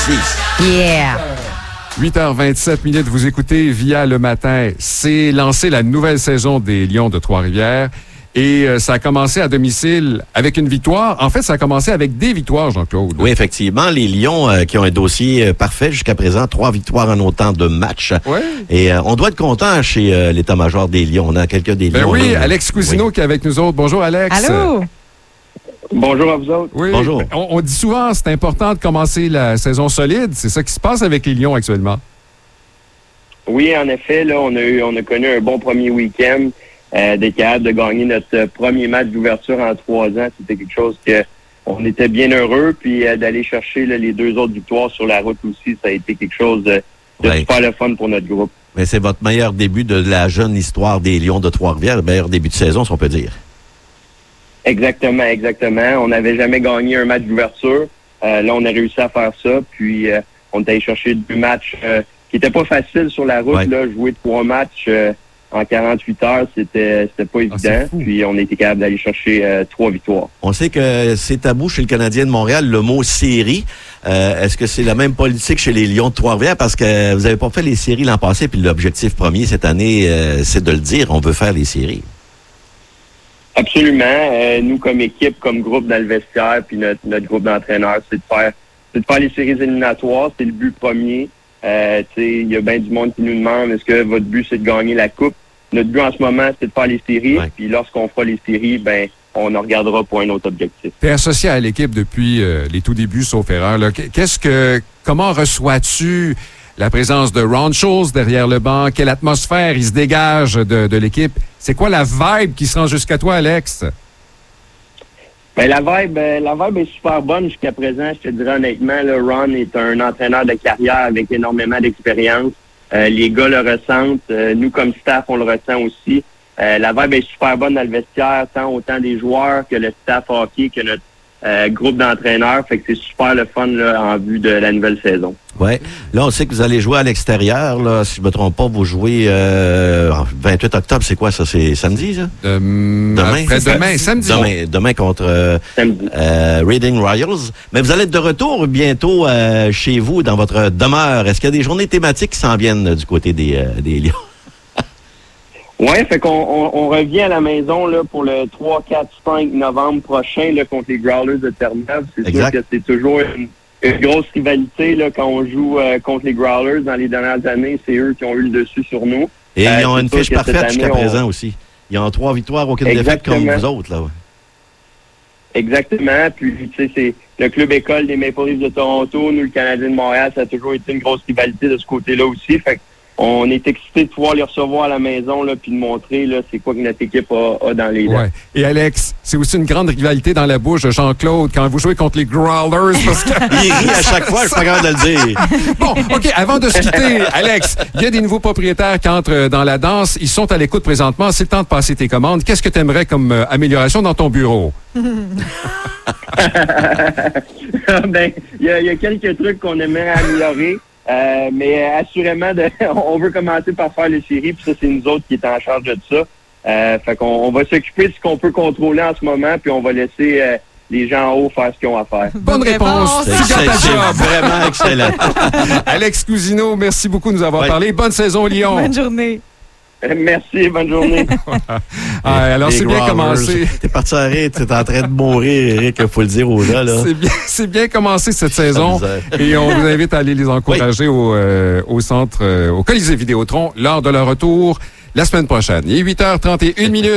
6. Yeah! 8h27, vous écoutez via Le Matin. C'est lancé la nouvelle saison des Lions de Trois-Rivières. Et ça a commencé à domicile avec une victoire. En fait, ça a commencé avec des victoires, Jean-Claude. Oui, effectivement. Les Lions qui ont un dossier parfait jusqu'à présent. 3 victoires en autant de matchs. Ouais. Et on doit être content chez l'état-major des Lions. On a quelques des Lions. Oui, là. Alex Cousineau qui est avec nous autres. Bonjour, Alex. Allô? Bonjour à vous autres. Oui. Bonjour. On dit souvent c'est important de commencer la saison solide. C'est ça qui se passe avec les Lions actuellement. Oui, en effet, là, on a connu un bon premier week-end. D'être capable de gagner notre premier match d'ouverture en 3 ans, c'était quelque chose que on était bien heureux. Puis d'aller chercher là, les 2 autres victoires sur la route aussi, ça a été quelque chose de super le fun pour notre groupe. Mais c'est votre meilleur début de la jeune histoire des Lions de Trois-Rivières, le meilleur début de saison, si on peut dire. Exactement. On n'avait jamais gagné un match d'ouverture. Là, on a réussi à faire ça. Puis on est allé chercher 2 matchs qui n'étaient pas faciles sur la route. Ouais. Là, jouer 3 matchs en 48 heures, c'était pas évident. Puis on a été capable d'aller chercher 3 victoires. On sait que c'est tabou chez le Canadien de Montréal, le mot série. Est-ce que c'est la même politique chez les Lions de Trois-Rivières? Parce que vous n'avez pas fait les séries l'an passé, puis l'objectif premier cette année, c'est de le dire, on veut faire les séries. Absolument. Nous, comme équipe, comme groupe dans le vestiaire, puis notre groupe d'entraîneurs, c'est de faire les séries éliminatoires. C'est le but premier. Il y a bien du monde qui nous demande est-ce que votre but, c'est de gagner la Coupe? Notre but en ce moment, c'est de faire les séries. Ouais. Puis lorsqu'on fera les séries, on en regardera pour un autre objectif. Tu es associé à l'équipe depuis les tout débuts, sauf erreur. Là. Comment reçois-tu la présence de Ron Schultz derrière le banc? Quelle atmosphère il se dégage de l'équipe? C'est quoi la vibe qui se rend jusqu'à toi, Alex? La vibe est super bonne jusqu'à présent. Je te dirais honnêtement, là, Ron est un entraîneur de carrière avec énormément d'expérience. Les gars le ressentent. Nous, comme staff, on le ressent aussi. La vibe est super bonne dans le vestiaire, autant des joueurs que le staff hockey, que notre groupe d'entraîneurs. Fait que c'est super le fun là, en vue de la nouvelle saison. Oui. Là, on sait que vous allez jouer à l'extérieur. Là, si je ne me trompe pas, vous jouez 28 octobre, c'est quoi ça? C'est samedi, ça? Demain, samedi. Demain contre Reading Royals. Mais vous allez être de retour bientôt chez vous, dans votre demeure. Est-ce qu'il y a des journées thématiques qui s'en viennent du côté des Lions? Oui, fait qu'on revient à la maison là, pour le 3, 4, 5 novembre prochain là, contre les Growlers de Terre-Neuve. C'est sûr que c'est toujours une grosse rivalité là, quand on joue contre les Growlers. Dans les dernières années, c'est eux qui ont eu le dessus sur nous. Et ils ont une fiche parfaite jusqu'à présent aussi. Ils ont 3 victoires, aucune défaite comme vous autres. Là. Exactement. Puis, tu sais, c'est le club école des Maple Leafs de Toronto. Nous, le Canadien de Montréal, ça a toujours été une grosse rivalité de ce côté-là aussi. Fait on est excités de pouvoir les recevoir à la maison là, puis de montrer là, c'est quoi que notre équipe a dans les dents. Ouais. Et Alex, c'est aussi une grande rivalité dans la bouche de Jean-Claude quand vous jouez contre les Growlers. Parce que... Il rit à chaque fois, je suis pas capable de le dire. Bon, OK, avant de se quitter, Alex, il y a des nouveaux propriétaires qui entrent dans la danse. Ils sont à l'écoute présentement. C'est le temps de passer tes commandes. Qu'est-ce que tu aimerais comme amélioration dans ton bureau? Il y a quelques trucs qu'on aimerait améliorer. Mais assurément, on veut commencer par faire les séries, puis ça, c'est nous autres qui est en charge de ça. Fait qu'on va s'occuper de ce qu'on peut contrôler en ce moment, puis on va laisser les gens en haut faire ce qu'ils ont à faire. Bonne réponse! C'est vraiment excellent. Alex Cousineau, merci beaucoup de nous avoir parlé. Bonne saison, Lyon! Bonne journée! Merci, bonne journée. Alors, c'est bien commencé. T'es parti à rire, t'es en train de mourir, Eric, il faut le dire aux gens. C'est bien commencé cette saison. Et on vous invite à aller les encourager au centre, au Colisée Vidéotron, lors de leur retour la semaine prochaine. Il est 8h31 minutes.